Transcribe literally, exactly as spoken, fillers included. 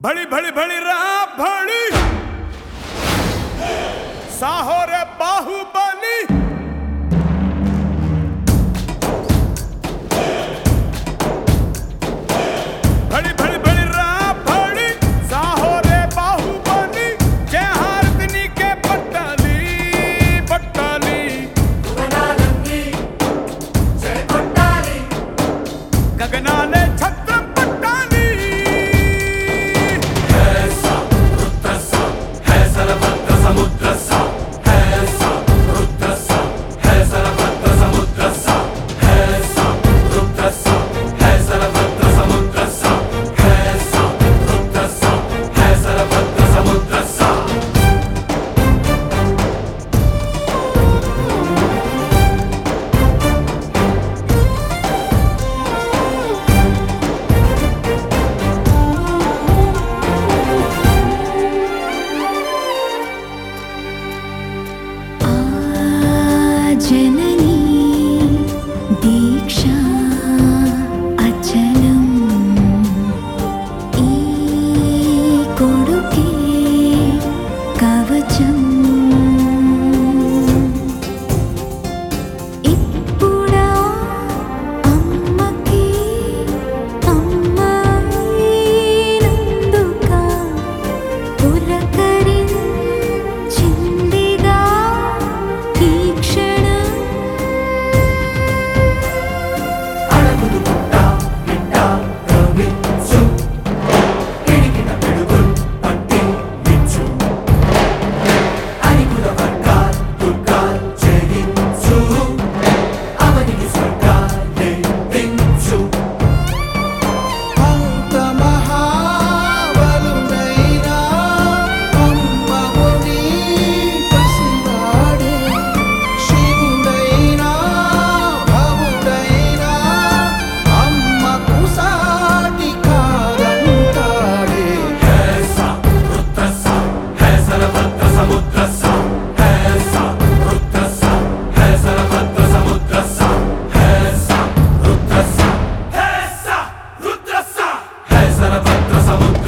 भड़ी भड़ी भड़ी रहा भड़ी साहो रे बाहुबली भड़ी भड़ी भड़ी रहा भड़ी साहो रे बाहुबली जय हारदिनी के पट्टाली पट्टाली गगनानंदी जय पट्टाली गगनाने छत्र पट्टाली ऐसा रुद्रसा है सरभद्र समुद्रसा ऐसा रुद्रसा है सरभद्र समुद्रसा ऐसा रुद्रसा है सरभद्र समुद्रसा ऐसा रुद्रसा है सरभद्र समुद्रसा जननी दीक्षा अचलम ई कोडुके कवचम इप्पुड़ा अम्मकी अम्मायिनंदुका पुलकरिंचिंदिगा ఈ క్షణం అడగులు పుట్ట బిడ్డ కవించు పిడికిన పిడుగుల్ పట్టి నిచ్చు అరికుల వర్గాల్ దుర్గాల్ జయించు అవనికి స్వర్గాలే దించు అంత మహాబలుడైనా అమ్మఒడి పసివాడే శివుడైనా భవుడైనా అమ్మకు సాటి కాదంటాడే ऐसा रुद्रसा है सरभद्र समुद्रसा ऐसा रुद्रसा है सरभद्र समुद्रसा ऐसा रुद्रसा ऐसा रुद्रसा है सरभद्र समुद्रसा